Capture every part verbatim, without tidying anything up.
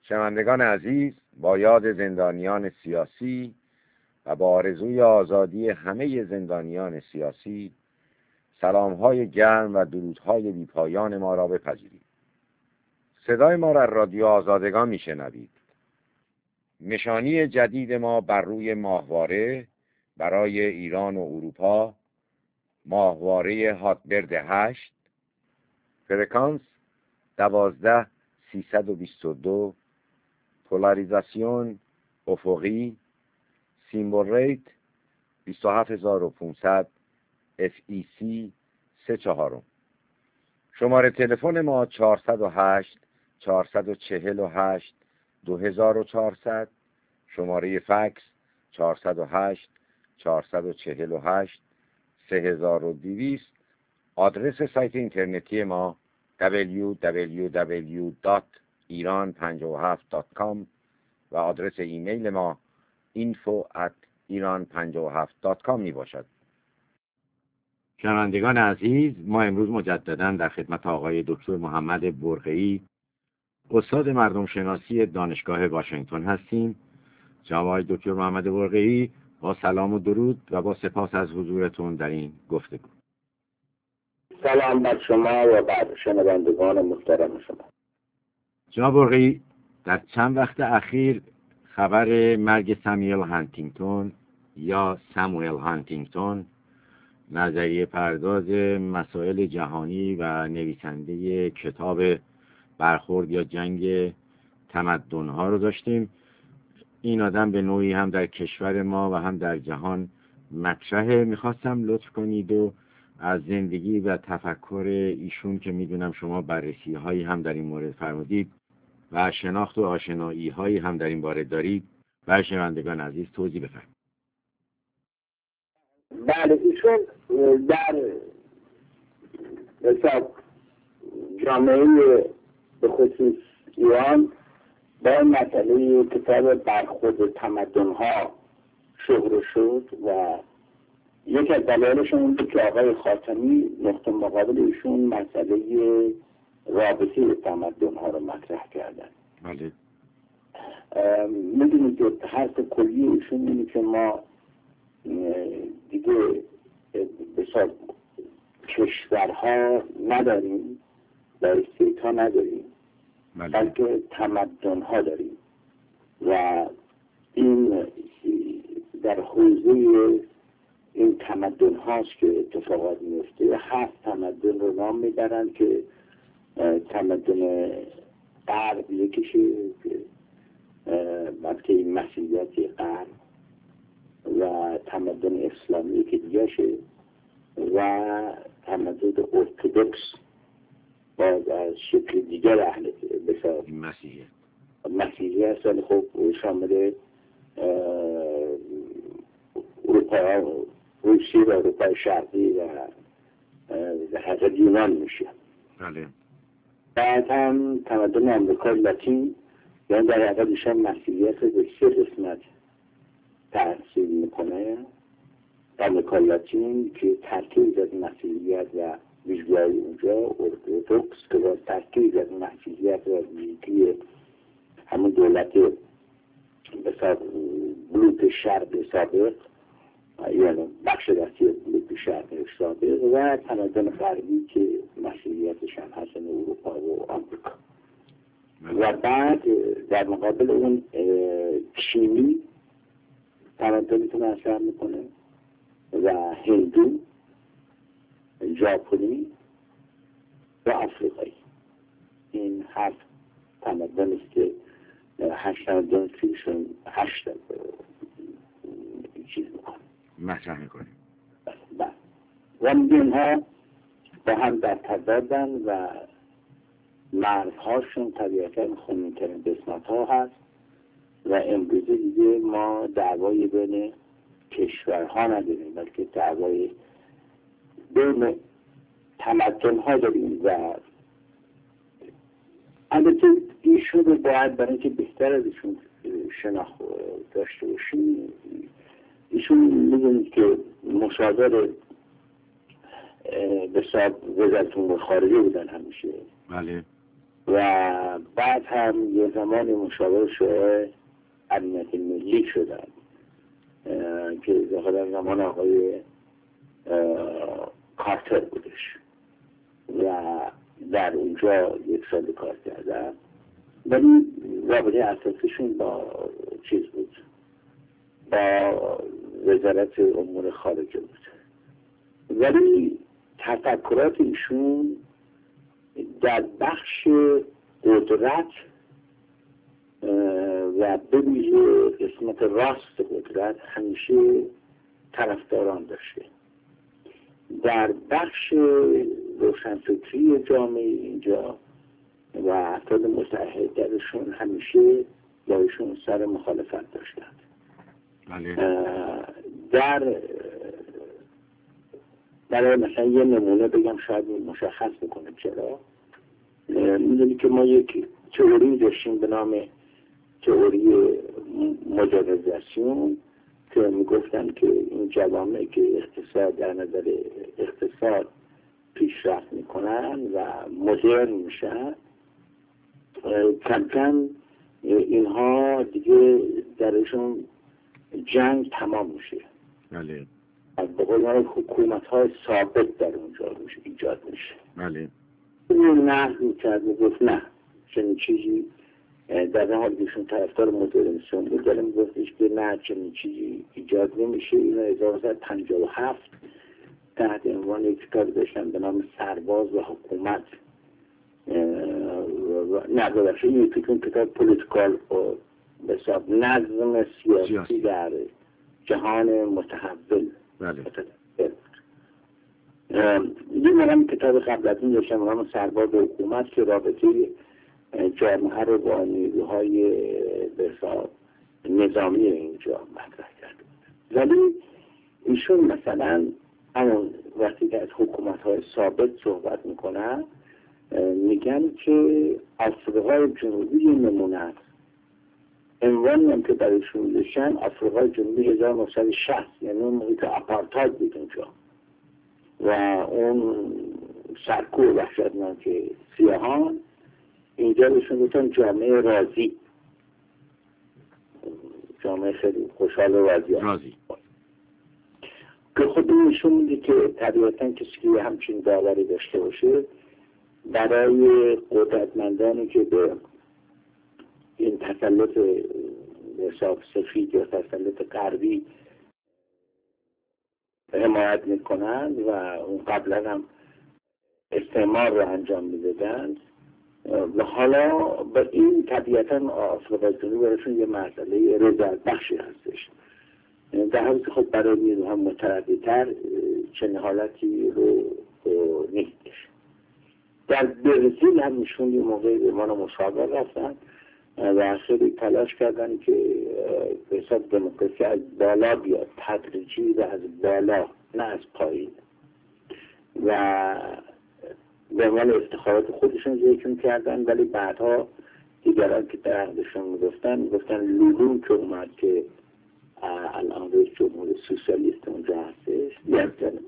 شنوندگان عزیز، با یاد زندانیان سیاسی و با آرزوی آزادی همه زندانیان سیاسی، سلام‌های گرم و درودهای بی‌پایان ما را بپذیرید. صدای ما را رادیو آزادگان میشنوید. نشانی جدید ما بر روی ماهواره برای ایران و اروپا، ماهواره هاتبرد هشت، فرکانس دوازده سیصد و بیست و دو، پولاریزاسیون افقی، سیمبل ریت بیست و هفت هزار و پانصد، اف ای سی سه چهارم. شماره تلفن ما چهارصد و هشت چهارصد و چهل و هشت دو هزار و چهارصد، شماره فکس چهارصد و هشت چهارصد و چهل و هشت سه هزار و دویست. آدرس سایت اینترنتی ما دبلیو دبلیو دبلیو دات ایران پنجاه و هفت دات کام و آدرس ایمیل ما اینفو ات ایران پنجاه و هفت دات کام می باشد. شنوندگان عزیز، ما امروز مجددا در خدمت آقای دکتر محمد برقعی، استاد مردم شناسی دانشگاه واشنگتن هستیم. جناب آقای دکتر محمد برقعی، با سلام و درود و با سپاس از حضورتون در این گفتگو. سلام بر شما و بر شنوندگان محترم شما. جناب برقعی، در چند وقت اخیر خبر مرگ سامیل هانتینگتون یا ساموئل هانتینگتون، نظریه پرداز مسائل جهانی و نویسنده کتاب برخورد یا جنگ تمدن‌ها رو داشتیم. این آدم به نوعی هم در کشور ما و هم در جهان مطرحه. میخواستم لطف کنید و از زندگی و تفکر ایشون که میدونم شما بررسی هایی هم در این مورد فرمودید و شناخت و آشنایی هایی هم در این باره دارید و شنوندگان عزیز توضیح بفرمایید. بله، ایشون در حساب جامعه به خصوص ایران با مسئله کتاب برخورد تمدن‌ها شهره شد و یک از دلایلشون این بود که آقای خاتمی نقطه مقابل ایشون مسئله رابطه تمدن‌ها رو مطرح کردن. بله. میدونید که حرف کلی ایشون اینه که ما دیگه بسیار کشورها نداریم و استیت‌ها نداریم، بلکه تمدن‌ها داریم و این در حوزه این تمدن هاست که اتفاقات میفته. هفت تمدن رو نام میبرن که تمدن غرب یکیشه که بلکه این مسیحیت غرب و تمدن اسلامی که دیگهشه و تمدن ارتودکس باز از شکل دیگر اهل بسیار مسیحیت مسیحی هستن. خب شامل اروپا، روسیه و اروپای شرقی و حتی یونان میشه. بله. بعد هم تمدن آمریکای لاتین، یعنی در حقیقت ایشان مسیحیت به سه قسمت تحصیل میکنه. آمریکای لاتین که ترکیب از مسیحیت و ویژگی‌های اونجا، ارتودکس که باز ترکیب از مسیحیت و ویژگی همون دولت بسیار بلوک شرق سابق، یعنی بخش دستی بلوک شرق سابق و تمدن غربی که مسیحیتش هم هست اروپا و آمریکا. و بعد در مقابل اون چینی تمدنی که مطرح میکنه و هندو، ژاپنی و آفریقایی. این هفت تمدن است که هشت تمدن کهشون هشت چیز میکنه مطرح میکنه و اینها با هم در تضادن و مرزهاشون طبیعتا خونین‌ترین قسمت ها هست و امروزه دیگه ما دعوای بین کشورها نداریم، بلکه دعوای بین تمدن ها داریم و البته ایشون رو باید برای اینکه بهتر از ایشون شناخت داشته باشیم، ایشون میدونید که مشاور به صاحب وزارت امور خارجه بودن همیشه. بله. و بعد هم یه زمان مشاور شورای امنیت ملی شدن که داخل زمان آقای کارتر بودش و در اونجا یک سال کار کردن، ولی رابطه اساسیشون با چیز بود، با وزارت امور خارجه بود. ولی تفکرات ایشون در بخش قدرت و به ویژه قسمت راست قدرت همیشه طرفداران داشته. در بخش روشنفکری جامعه اینجا و افراد متحد درشون همیشه با ایشون سر مخالفت داشتند. در برای مثلا یه نمونه بگم شاید مشخص بکنه چرا. میدونی که ما یک تئوری داشتیم به نام تئوری مدرنیزاسیون که میگفتن که این جوامع که اقتصاد در نظر اقتصاد پیشرفت میکنن و مدرن میشن، کم کم اینها دیگه درشون جنگ تمام میشه. بله. از به قول حکومت های ثابت در اونجا میشه ایجاد میشه. بله. اون نه میکرد، میگفت نه چنین چیزی در حال ایشون طرفدار مدرنیسم بود، داره میگفتش که نه چنین چیزی ایجاد نمیشه. اینو هزار و سیصد و پنجاه و هفت تحت عنوان یک کتاب داشتن به نام سرباز و حکومت، نه ببخشید این کتاب پولیتیکال به حساب نظم سیاسی در جهان متحول. بله. یه منم کتاب قبل از این داشتم به نام سرباز و حکومت که رابطه جامعه رو با نیروهای به حساب نظامی اینجا مطرح کرده بود. ولی ایشون مثلا همون وقتی که از حکومت‌های ثابت صحبت میکنن میگن که آفریقای جنوبی نمونه است. عنوانی هم که برایشون داشتن آفریقای جنوبی هزار و نهصد و شصت، یعنی اون موقعی که آپارتاید بود اونجا و اون سرکوب وحشتناک سیاهان، اینجا بهشون گفتن جامعه راضی، جامعه خیلی خوشحال و راضی راضی که خود نشون میده که طبیعتا کسی که همچین باوری داشته باشه برای قدرتمندانی که به این تسلط حساب سفید یا تسلط غربی حمایت میکنن و اون قبلا هم استعمار رو انجام میدادند و حالا به این طبیعتا آفریقای جنوبی براشون یه مسئله رضایت بخشی هستش، در حالی که خب برای نیروها مترددتر چنین حالتی رو نیستش. در برزیل هم نشون یه موقع به من مشاور رفتن و خیلی تلاش کردن که به حساب دموکراسی از بالا بیاد، تدریجی و از بالا نه از پایین، و به عنوان افتخارات خودشون ذکر کردن. ولی بعدها دیگران که در حقشون میگفتن میگفتن لولو که اومد که الان رئیس جمهور سوسیالیست اونجا هستش، یعنی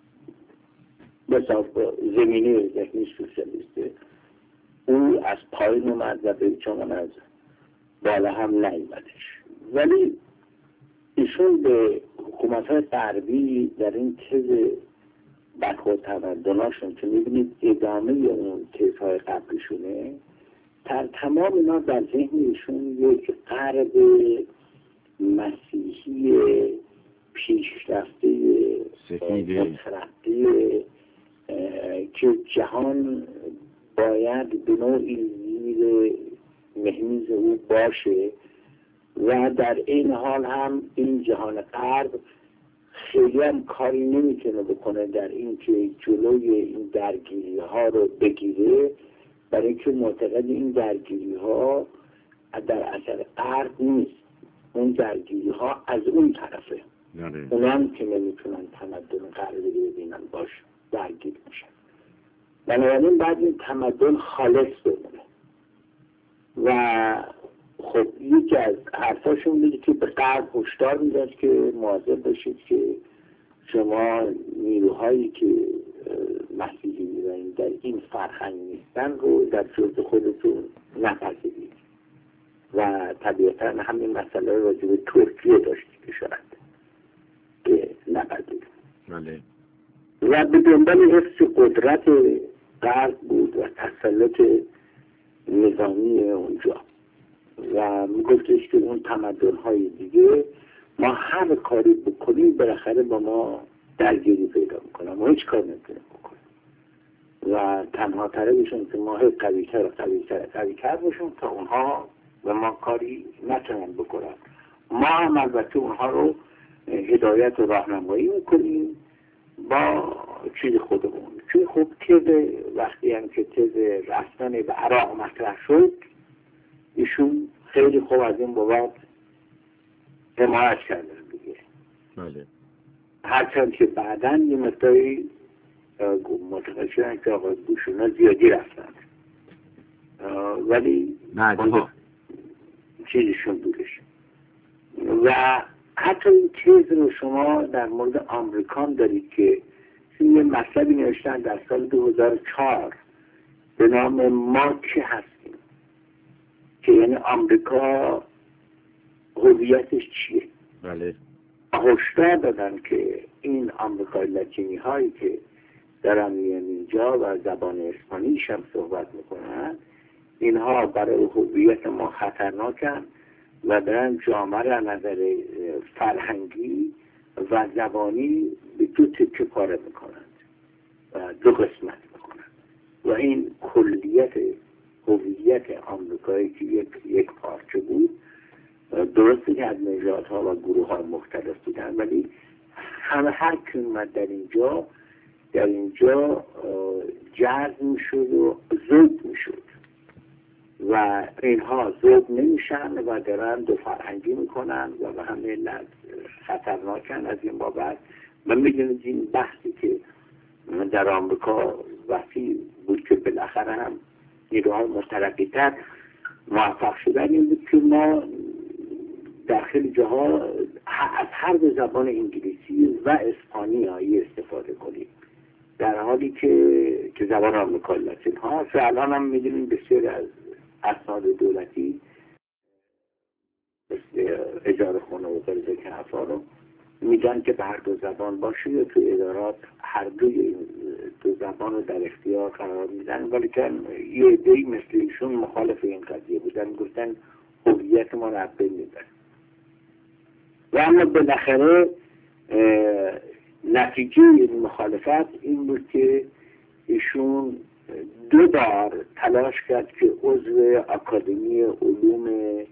بساط زمینه یکی سوسیالیسته، او از پایین اومد و به چون از بالا هم نیومدش. ولی ایشون به حکومت‌های غربی در این تز برخورد تمدناشون که میبینید ادامه اون تزهای قبلیشونه، در تمام اینا در ذهن ایشون یک غرب مسیحی پیشرفته مترقی که جهان باید به نوعی زیر مهمیز او باشه و در این حال هم این جهان غرب خیلی هم کاری نمیتونه بکنه در این که جلوی این درگیری ها رو بگیره، برای اینکه معتقد این درگیری ها در اثر غرب نیست، اون درگیری ها از اون طرفه. اونا هم که نمیتونن تمدن غربی ببینن باش درگیر میشن. بنابراین بعد این تمدن خالص بمونه و خب یکی از حرفاشون میگه که به غرب هشدار میداد که مواظب باشید که شما نیروهایی که مسیحی و این در این فرهنگ نیستن رو در جز خودتون نپذیرید. و طبیعتا همین مسئله راجع به ترکیه داشتی که شاید که نپذیرید بله. و به دنبال حفظ قدرت غرب بود و تسلط نظامی اونجا و میگفتش که اون تمدن‌های دیگه ما هر کاری بکنیم بالاخره با ما درگیری پیدا میکنن، ما هیچ کار نمیتونیم بکنیم و تنها طرفشون که ما هیچ قوی‌تر و قوی‌تر قوی‌تر باشیم تا اونها و ما کاری نتونن بکنن. ما هم البته اونها رو هدایت و راهنمایی میکنیم با چیز خودمون. چون خب تز وقتی هم که تز رفتن به عراق مطرح شد ایشون خیلی خوب از این بابت حمایت کردن دیگه. بله. هرچند که بعدا یه مقداری متوجه شدن که آقای بوش اونا زیادی رفتن ولی بعدها چیزشون بودش. و حتی این تز رو شما در مورد آمریکان دارید که یه مطلبی نوشتن در سال دو هزار و چهار به نام ما که هستیم، که یعنی آمریکا هویتش چیه. بله. هشدار دادن که این آمریکای لاتینی هایی که دارن میان اینجا و زبان اسپانیش هم صحبت میکنن اینها برای هویت ما خطرناکن و دارن جامعه را نظر فرهنگی و زبانی به دو تکه پاره میکنند و دو قسمت میکنند و این کلیت هویت آمریکایی که یک, یک پارچه بود. درسته که از نژادها و گروه ها مختلف بودن ولی همه هر که اومد در اینجا در اینجا جذب میشد و ذوق میشد و اینها ذوق نمیشن و دارن دو فرهنگی میکنن و به همه علت خطرناکن از این بابت. من میدونید این بحثی که در آمریکا وسیع بود که بالاخره هم نیروهای مترقی‌تر موفق شدن این بود که ما در خیلی جاها از هر دو زبان انگلیسی و اسپانیایی استفاده کنیم در حالی که که زبان آمریکا لاتین ها الان هم میدونیم بسیار از اسناد دولتی اجاره خونه و غیره که حرفا رو میگن که به هر دو زبان باشه یا تو ادارات هر دوی دو زبان رو در اختیار قرار میدن ولی که یه عده‌ای مثل ایشون مخالف این قضیه بودن، گفتن هویت ما رو از بین میبرن. و اما بالاخره نتیجه این مخالفت این بود که ایشون دو بار تلاش کرد که عضو اکادمی علوم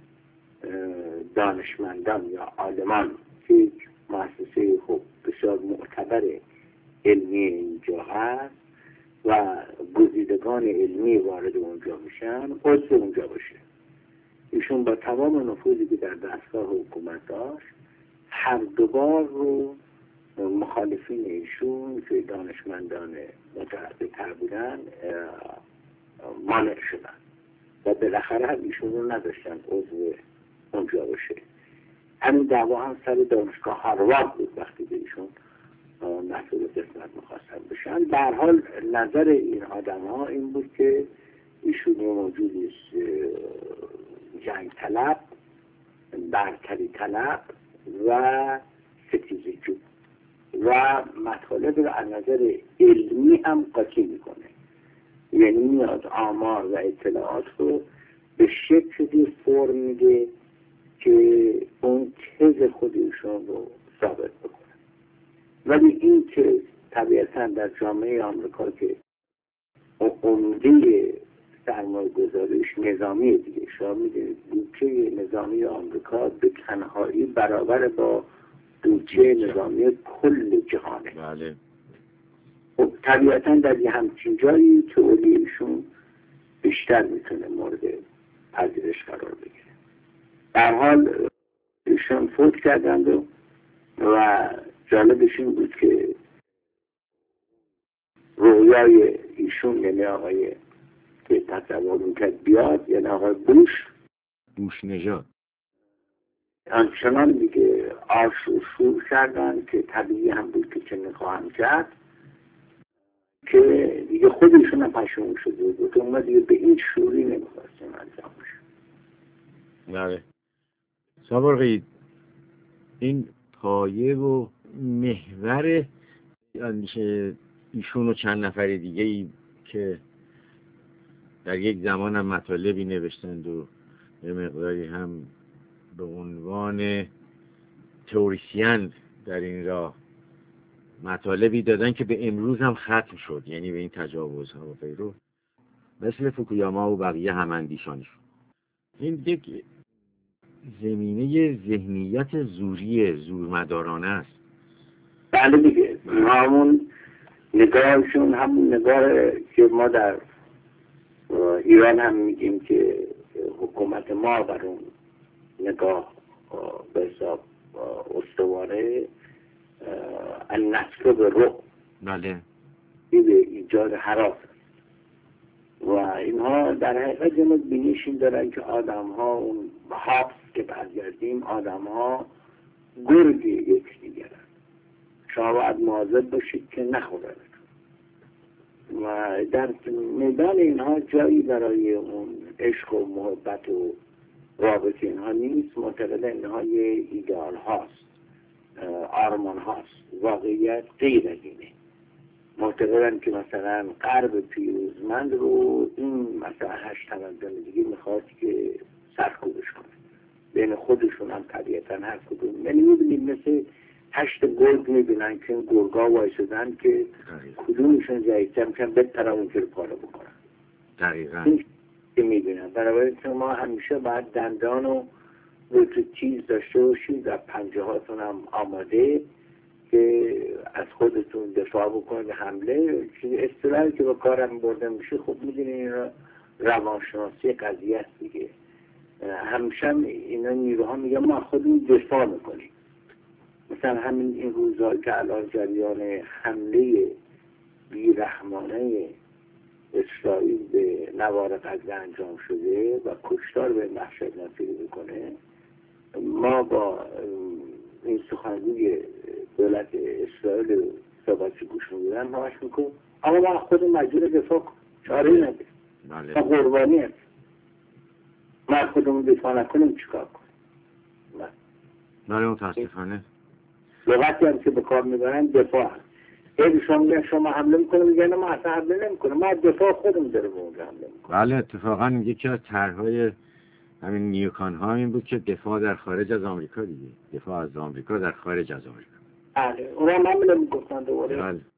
دانشمندان یا عالمان که مؤسسه خوب بسیار معتبر علمی اینجا هست و گزیدگان علمی وارد اونجا میشن عضو اونجا باشه. ایشون با تمام نفوذی که در دستگاه حکومت داشت هر دوبار رو مخالفین ایشون که دانشمندان متعددتر بودن مانع شدن و بالاخره هم ایشون رو نداشتن عضو اونجا باشه. همین دعوا هم سر دانشگاه هاروارد بود وقتی به ایشون مسئول قسمت میخواستن بشن. به هر حال نظر این آدم ها این بود که ایشون موجودی جنگ طلب، برتری طلب و ستیزجو و مطالب رو از نظر علمی هم قاطی میکنه. یعنی میاد آمار و اطلاعات رو به شکلی فرم میده که اون تز خودشون رو ثابت بکنه. ولی این تز طبیعتا در جامعه آمریکا که عمده سرمایه گذاریش نظامی دیگه، شما میدونید بودجه نظامی آمریکا به تنهایی برابر با بودجه نظامی کل جهانه. بله. خب طبیعتا در یه همچین جایی تئوریشون بیشتر میتونه مورد پذیرش قرار بگیره. در حال ایشون فوت کردند و, و جالبش این بود که رویای ایشون یعنی آقای که تصور میکرد بیاد یعنی آقای بوش بوش نژاد آنچنان دیگه آشور شور کردن که طبیعی هم بود که چه میخواهم کرد که دیگه خودشون هم پشیمون شده بود که اونا دیگه به این شوری نمیخواستن انجام بشه. بله. سابقی این پایه و محور اندیشه ایشون و چند نفر دیگه ای که در یک زمان هم مطالبی نوشتند و یه مقداری هم به عنوان تئوریسین در این راه مطالبی دادن که به امروز هم ختم شد، یعنی به این تجاوزها و غیره، مثل فوکویاما و بقیه هماندیشانشون. این یک زمینه ذهنیت زوری زورمدارانه است. بله دیگه، همون نگاهشون همون نگاه که ما در ایران هم میگیم که حکومت ما بر اون نگاه به حساب استواره، النصر به رو بله به ایجاد حراس و اینها در حقیقت جمع بینیشین دارن که آدم ها اون حافظ که برگردیم آدم ها گرگ یک دیگرن. شما باید مواظب باشید که نخورن و در میدان اینها جایی برای اون عشق و محبت و رابطه اینها نیست. معتقد اینها یه ایدئال هاست، آرمان هاست، واقعیت غیر از اینه. معتقدن که مثلا غرب پیروزمند رو این مثلا هشت تمدن دیگه میخواد که سرکوبش کنه، بین خودشون هم طبیعتا هر کدوم، یعنی میبینید مثل هشت گرگ میبینن که این گرگا وایسادن که کدومشون ضعیف‌تر میشن بهتر اون که رو پاره بکنن. دقیقاً این که میبینن. برای ما همیشه باید دندان و روی چیز داشته باشید و پنجه هاتون هم آماده که از خودتون دفاع بکنید. حمله اصطلاحی که با کارم برده میشه، خب میدونید این را روانشناسی قضیه است دیگه. همیشه اینا نیروها میگن ما خودمون دفاع میکنیم. مثلا همین این روزها که الان جریان حمله بیرحمانه اسرائیل به نوار غزه انجام شده و کشتار به وحشت نتیجه میکنه، ما با این سخنگوی دولت اسرائیل صحبتی گوش میدن همش میکنم اما ما خود مجبور دفاع کنیم، چاره نداریم. ما قربانی هست، ما خودمون دفاع نکنیم چیکار کنیم؟ بله متاسفانه لغتی هم که به کار میبرن دفاع هست. خیلی شما میگن شما حمله میکنه، میگن ما اصلا حمله نمیکنه، ما دفاع خودمون داره به اونجا حمله میکنه. بله اتفاقا یکی از طرحهای همین نیوکان ها این بود که دفاع در خارج از آمریکا دیگه، دفاع از آمریکا در خارج از آمریکا. بله اونها هم حمله میکنن دوباره. بله